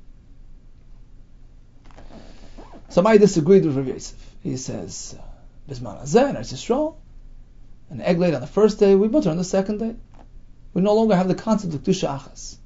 Somebody disagreed with Rav Yosef. He says, Bisman Hazeh and Eretz Yisrael, an egg laid on the first day, we mutter on the second day. We no longer have the concept of Kedusha Achas.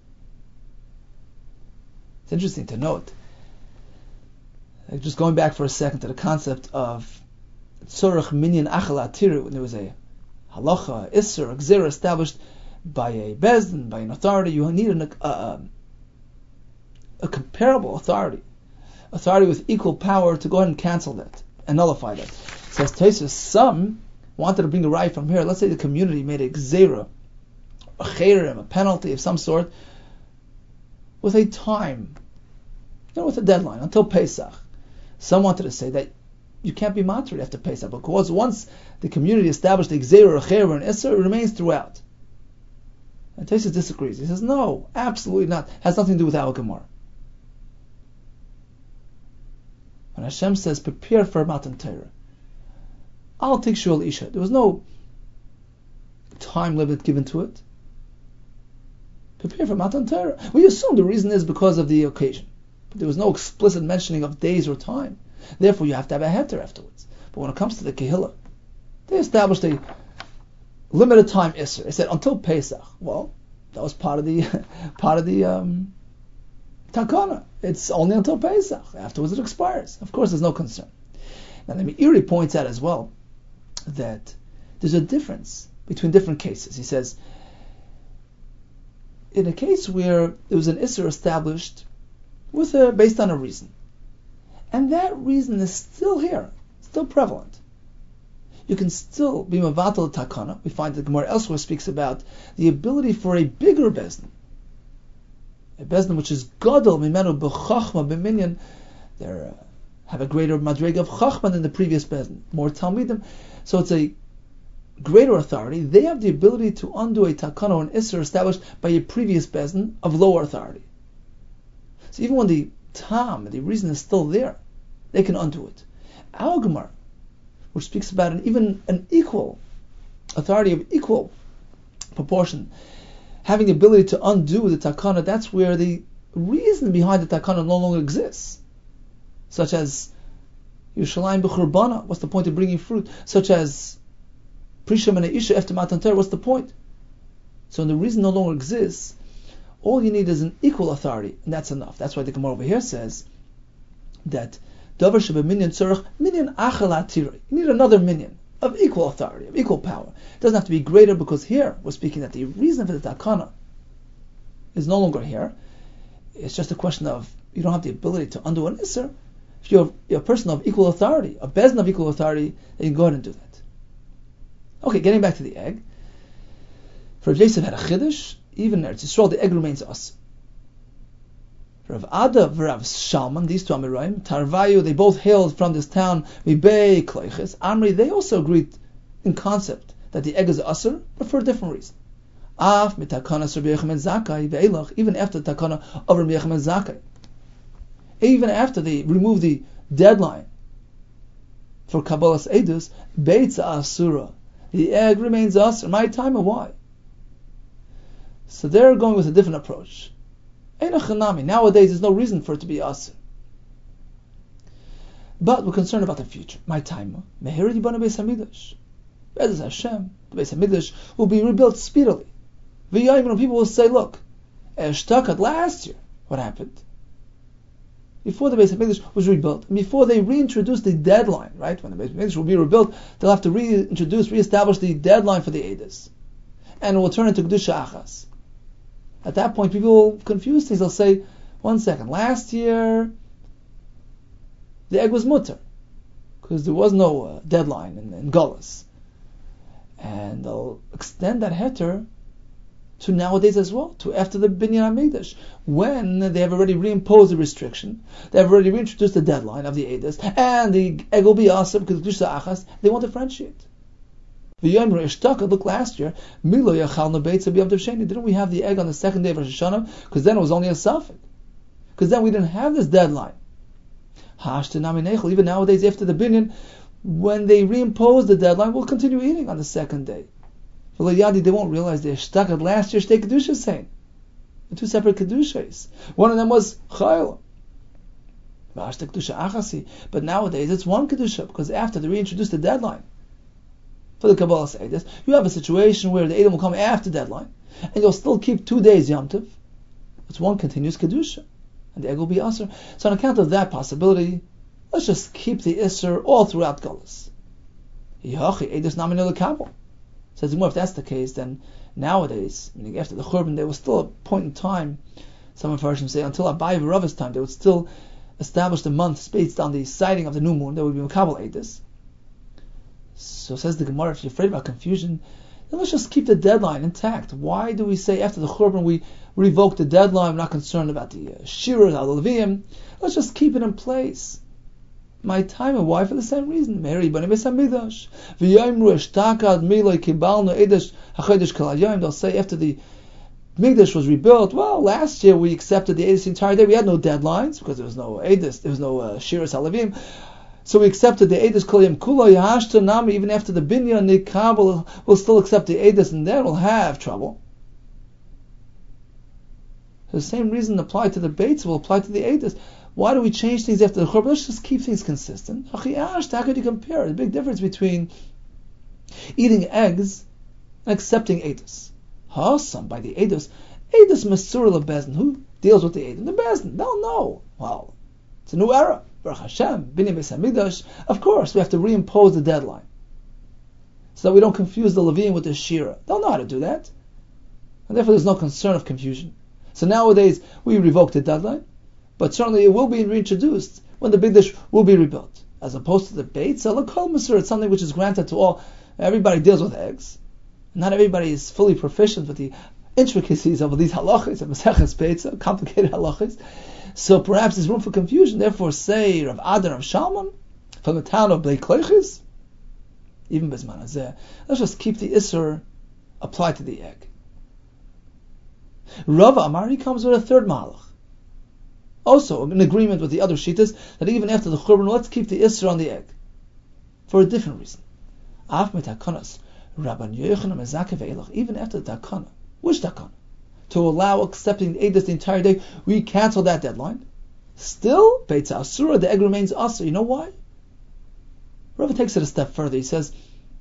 It's interesting to note, just going back for a second to the concept of Tzorach Minyan Achal Atiru, when there was a halacha, Isser, a Gzera established by a Bezdin, by an authority, you need a comparable authority with equal power to go ahead and cancel that and nullify that. It says Tosfos, some wanted to bring a right from here. Let's say the community made a Gzera, a Cherem, a penalty of some sort, with a time, with a deadline, until Pesach. Some wanted to say that you can't be matrid after Pesach, because once the community established the Gzeira, a Cherem, and Isser, it remains throughout. And Tosfos disagrees. He says, no, absolutely not. It has nothing to do with our Gemara. When Hashem says, prepare for Matan Torah, Al Tikshu Al Isha, there was no time limit given to it. Prepare for Matan Torah. We assume the reason is because of the occasion, but there was no explicit mentioning of days or time. Therefore, you have to have a heter afterwards. But when it comes to the Kehillah, they established a limited time Isser. They said until Pesach. Well, that was part of the Takana. It's only until Pesach. Afterwards, it expires. Of course, there's no concern. Now, the Meiri points out as well that there's a difference between different cases. He says, in a case where there was an Isser established based on a reason, and that reason is still here, still prevalent, you can still be Mavatal Takana. We find that Gemara elsewhere speaks about the ability for a bigger Bezdin, a Bezdin which is Gadol Mimenu B'Chachma B'Minyan, they have a greater Madrega of Chachma than the previous Bezdin, more Talmidim, so it's a greater authority. They have the ability to undo a Takana or an Isser established by a previous Bezdin of lower authority. So even when the the reason is still there, they can undo it. Our Gemara, which speaks about an equal authority of equal proportion, having the ability to undo the takana, that's where the reason behind the takana no longer exists. Such as Yerushalayim b'churbana, what's the point of bringing fruit? Such as Prisham and Isha after Matan Torah, what's the point? So when the reason no longer exists, all you need is an equal authority, and that's enough. That's why the Gemara over here says that Davar sheba minyan tzorach minyan achal atira. You need another minyan of equal authority, of equal power. It doesn't have to be greater, because here we're speaking that the reason for the takana is no longer here. It's just a question of you don't have the ability to undo an isser. If you're a person of equal authority, a bezdin of equal authority, then you can go ahead and do that. Okay, getting back to the egg. For Rav Yosef had a chiddush. Even in Eretz Yisrael, the egg remains us. Rav Ada, Rav Shalman, these two Amirayim, Tarvayu, they both hailed from this town, Mibei Kloiches. Amri, they also agreed in concept that the egg is asur, but for a different reason. Af mitakana Rabbi Yochanan Zakkai ve'elach, even after the takana of Rabbi Yochanan Zakkai, even after they removed the deadline for Kabbalas Edus, Beitza Asura, the egg remains asur. My time, or why? So they're going with a different approach. Nowadays, there's no reason for it to be asur. But we're concerned about the future. My time, Meheri Yibana Beis Hamikdash. Be'ez Hashem, the Beis Hamikdash will be rebuilt speedily. V'yayim, people will say, look, Eshtakat last year, what happened? Before the Beis Hamikdash was rebuilt, and before they reintroduced the deadline, right? When the Beis Hamikdash will be rebuilt, they'll have to reestablish the deadline for the Eidos, and it will turn into Kedusha Achas. At that point, people will confuse things. They'll say, one second, last year the egg was mutter, because there was no deadline in Gullus. And they'll extend that heter to nowadays as well, to after the Binyan HaMikdash, when they have already reimposed the restriction, they have already reintroduced the deadline of the Eidos, and the egg will be awesome because Kedusha Achas, they won't differentiate. Look, last year, didn't we have the egg on the second day of Rosh Hashanah? Because then it was only a suffix. Because then we didn't have this deadline Even nowadays, after the binyan, when they reimpose the deadline, we'll continue eating on the second day. For Yadi, they won't realize they're stuck at last year's Shtei Kedusha saying. The two separate Kedushas. One of them was Chayil. But nowadays it's one Kedusha, because after they reintroduced the deadline for the Kabbalah Seides, you have a situation where the Edom will come after deadline, and you'll still keep 2 days Yom Tov. It's one continuous Kedusha, and the egg will be Aser. So on account of that possibility, let's just keep the Isser all throughout Golas. Says if that's the case, then nowadays, meaning after the Churban, there was still a point in time, some Mepharshim say, until Abai V'Rava's time, they would still establish the month based on the sighting of the new moon. There would be Makabal Eidus. So says the Gemara, if you're afraid about confusion, then let's just keep the deadline intact. Why do we say after the Churban we revoke the deadline? We're not concerned about the Shira, the Levium. Let's just keep it in place. My time and why? For the same reason. Mary b'nei Beis Hamikdash. V'yomru eshtakad miloi kibalnu edesh hachodesh kol hayom. They'll say after the Mikdash was rebuilt, well, last year we accepted the Edis the entire day. We had no deadlines because there was no Edis, there was no Shiras Halavim. So we accepted the Edis kol hayom kula yahashta nami. Even after the binyan nikabel, we'll still accept the Edis, and then we'll have trouble. The same reason applied to the Beitz will apply to the Edis. Why do we change things after the Churban? Let's just keep things consistent. How could you compare? There's a big difference between eating eggs and accepting Edus. Some by the Edus. Edus Masur LeBezdin. Who deals with the Edus? The Bezdin. They'll know. Well, it's a new era. Baruch Hashem, B'nai Beis Hamikdash. Of course, we have to reimpose the deadline so that we don't confuse the Levium with the Shira. They'll know how to do that. And therefore there's no concern of confusion. So nowadays, we revoke the deadline, but certainly it will be reintroduced when the Mikdash will be rebuilt. As opposed to the Beit Salakol Masur, it's something which is granted to all. Everybody deals with eggs. Not everybody is fully proficient with the intricacies of these halachas, of Maseches Beitza, complicated halachas. So perhaps there's room for confusion. Therefore, say Rav Adar of Shalman from the town of Blei Kloiches, even Bezman Hazeh, let's just keep the Isser applied to the egg. Rav Amari comes with a third malach, also in agreement with the other shittas, that even after the Churban, let's keep the Isser on the egg for a different reason. Af mitakonas Rabban Yochanan Mezakev Eilach, even after the Takana. Which Takana? To allow accepting the Edus the entire day, we cancel that deadline. Still, Beitza Asura, the egg remains Asur. You know why? Rava takes it a step further. He says,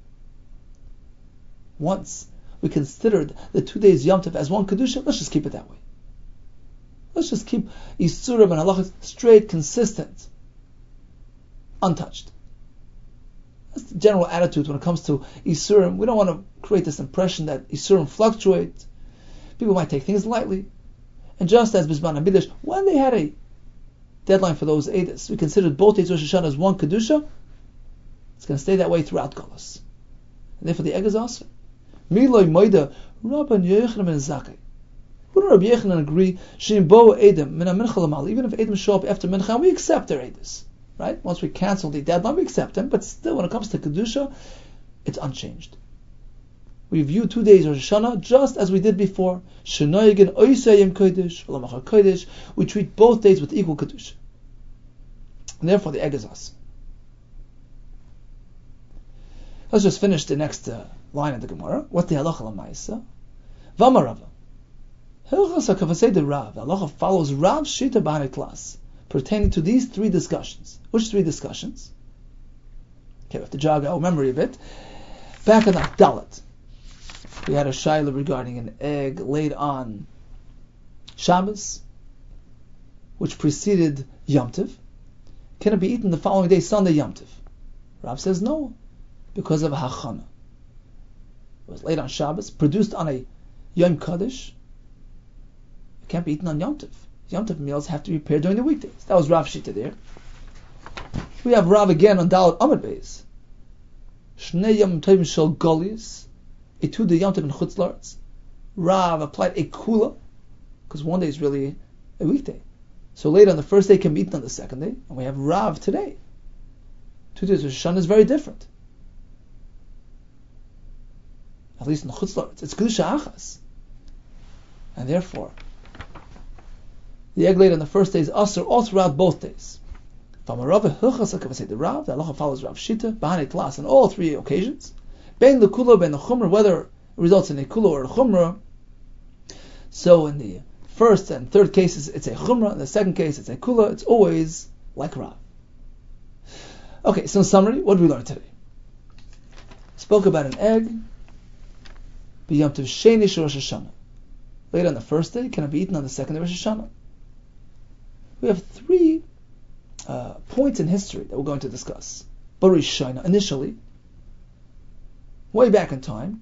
once we considered the 2 days Yom Tov as one Kedusha, let's just keep it that way. Let's just keep Isurim and Halachas straight, consistent, untouched. That's the general attitude when it comes to Isurim. We don't want to create this impression that Isurim fluctuate. People might take things lightly. And just as Bizman HaMikdash, when they had a deadline for those Edis, we considered both days Rosh Hashanah as one Kedusha, it's going to stay that way throughout Golas. And therefore the egg is awesome. Miloi Moida, Rabban Yochanan ben Zakkai. Who did Rabbi Yochanan agree? Shimbo Edom, Min HaMincha L'mal. Even if Edom show up after Mincha, we accept their Edis. Right? Once we cancel the deadline, we accept them. But still, when it comes to Kedusha, it's unchanged. We view 2 days Rosh Hashanah just as we did before. Shenoyegen Oisayim Kodesh, Olamachar Kodesh. We treat both days with equal Kedusha. And therefore, the egg is us. Let's just finish the next line of the Gemara. What's the halacha l'maisa? V'amar Rava. Hilchas HaKavasei de Rav. The halacha follows Rav's shita b'hanei klas, pertaining to these 3 discussions. Which 3 discussions? Okay, we have to jog our memory a bit. Back in Dalet, we had a shaila regarding an egg laid on Shabbos, which preceded Yom Tov. Can it be eaten the following day, Sunday Yom Tov? Rav says no, because of hachana. It was laid on Shabbos, produced on a Yom Kaddish. It can't be eaten on Yom Tov. Yom Tov meals have to be prepared during the weekdays. That was Rav's shita there. We have Rav again on Dalet Amud Beis. Shnei Yom Tovim Shel Golius. A 2 day Yom Tov in Chutz La'aretz. Rav applied a kula, because one day is really a weekday. So later on the first day can be eaten on the second day, and we have Rav today. 2 days Rosh Hashanah is very different. At least in Chutz La'aretz, it's Kedusha Achas. And therefore, the egg laid on the first day is Asur all throughout both days. The Rav, the halacha follows Rav Shita, Bahane Tlas, on all three occasions. Ben the Kula, Ben the Chumrah, whether it results in a Kula or a Chumrah. So in the first and third cases, it's a Chumrah. In the second case, it's a Kula. It's always like Rav. Okay, so in summary, what did we learn today? Spoke about an egg. B'yom Tov Sheni Shel Rosh Hashanah. Laid on the first day, can it be eaten on the second day of Rosh Hashanah? We have three points in history that we're going to discuss. Barishayna, initially, way back in time,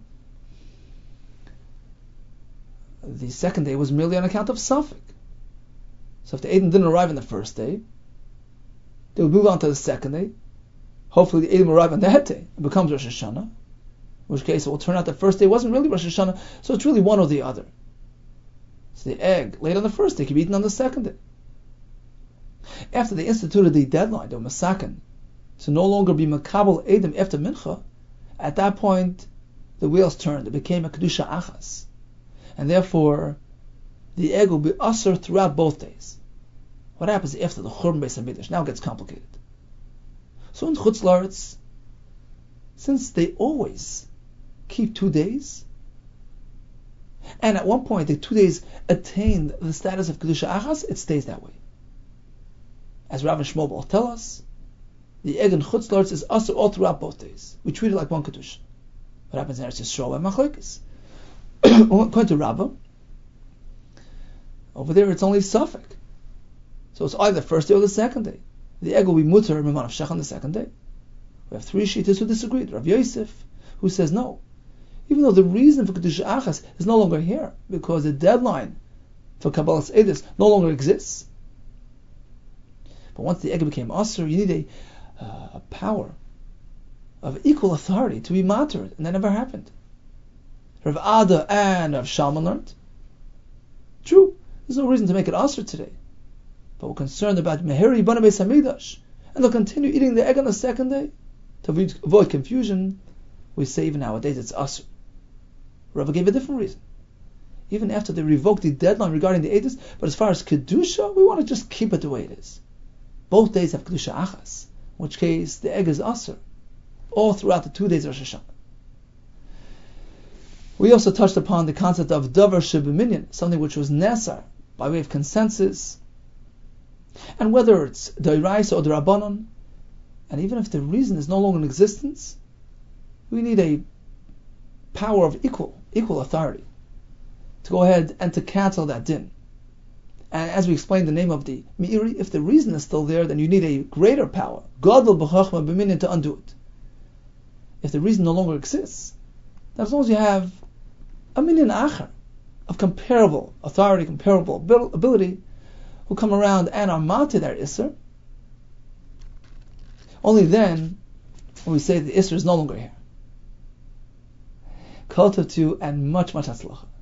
the second day was merely on account of Suffolk. So if the Eidim didn't arrive on the first day, they would move on to the second day. Hopefully the Eidim arrive on that day. It becomes Rosh Hashanah. In which case it will turn out the first day wasn't really Rosh Hashanah, so it's really one or the other. So the egg laid on the first day can be eaten on the second day. After they instituted the deadline, the Masakan, to no longer be Makabel Eidim after Mincha, at that point the wheels turned. It became a Kedusha Achas. And therefore the egg will be Asr throughout both days. What happens after the Churban Beis HaMikdash? Now it gets complicated. So in Chutz La'aretz, since they always keep 2 days, and at one point the 2 days attained the status of Kedusha Achas, it stays that way. As Rav and Shmuel both tell us, the egg in Chutz La'aretz is Asr all throughout both days. We treat it like one Kedusha. What happens in Eretz Yisrael by Machlokes? According to Rabbah, over there it's only Suffolk. So it's either the first day or the second day. The egg will be mutter Miman of Shech on the second day. We have three Shittas who disagreed. Rav Yosef, who says no. Even though the reason for Kedusha Achas is no longer here, because the deadline for Kabbalas Eidos no longer exists. But once the egg became Asr, you need a power of equal authority to be martyred, and that never happened. Rav Ada and Rav Shalman learned. True, there's no reason to make it Asr today. But we're concerned about Meheri Bana Beis HaMikdash, and they'll continue eating the egg on the second day. To avoid confusion, we say even nowadays it's Asr. Rav gave a different reason. Even after they revoked the deadline regarding the Eidos, but as far as Kedusha, we want to just keep it the way it is. Both days have Kedusha Achas, in which case the egg is Asr, all throughout the 2 days of Rosh Hashanah. We also touched upon the concept of Davar Shebeminyan, something which was Nesar, by way of consensus, and whether it's D'Oraisa or D'Rabbanon, and even if the reason is no longer in existence, we need a power of equal authority to go ahead and to cancel that din. And as we explained the name of the Meiri, if the reason is still there, then you need a greater power, Gadol B'Chachma B'Minyan, to undo it. If the reason no longer exists, then as long as you have a minyan acher of comparable authority, comparable ability, who come around and are matir their Isser, only then will we say the Isser is no longer here. Kol tov to you, and much, much hatzlacha.